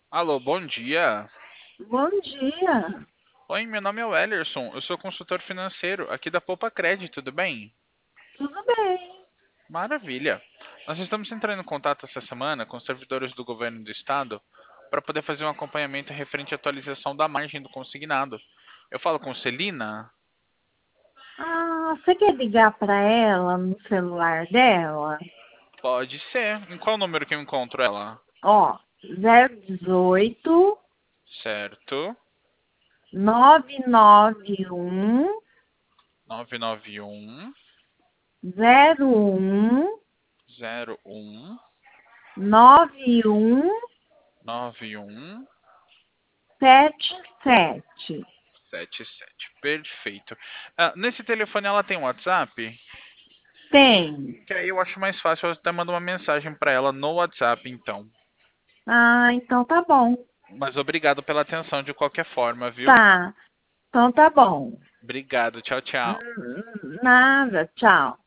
Alô, bom dia. Bom dia, Oi, meu nome é Wellerson, eu sou consultor financeiro aqui da Poupa Cred, tudo bem? tudo bem? Maravilha. Nós estamos entrando em contato essa semana com os servidores do governo do estado para poder fazer um acompanhamento referente à atualização da margem do consignado. Eu falo com Celina? Você quer ligar para ela no celular dela? Pode ser. Em qual número que eu encontro ela? Ó, 018 Certo. 991 991 01 01 91 91 77. 77. Perfeito. Nesse telefone ela tem WhatsApp? Tem. Que aí eu acho mais fácil, eu até mando uma mensagem pra ela no WhatsApp, então. Então tá bom. Mas obrigado pela atenção de qualquer forma, viu? Tá, então tá bom. Obrigado, tchau, tchau. Nada, tchau.